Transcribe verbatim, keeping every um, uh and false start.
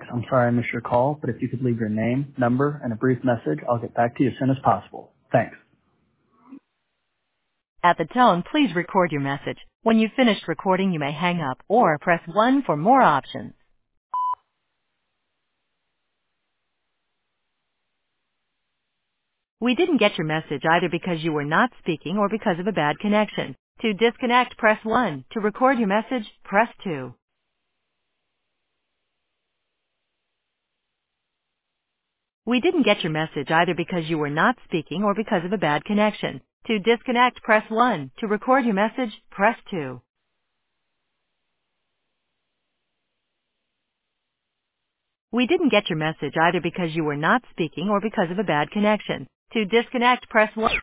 I'm sorry I missed your call, but if you could leave your name, number, and a brief message, I'll get back to you as soon as possible. Thanks. At the tone, please record your message. When you've finished recording, you may hang up or press one for more options. We didn't get your message either because you were not speaking or because of a bad connection. To disconnect, press one. To record your message, press two. We didn't get your message either because you were not speaking or because of a bad connection. To disconnect, press one. To record your message, press two. We didn't get your message either because you were not speaking or because of a bad connection. To disconnect, press one.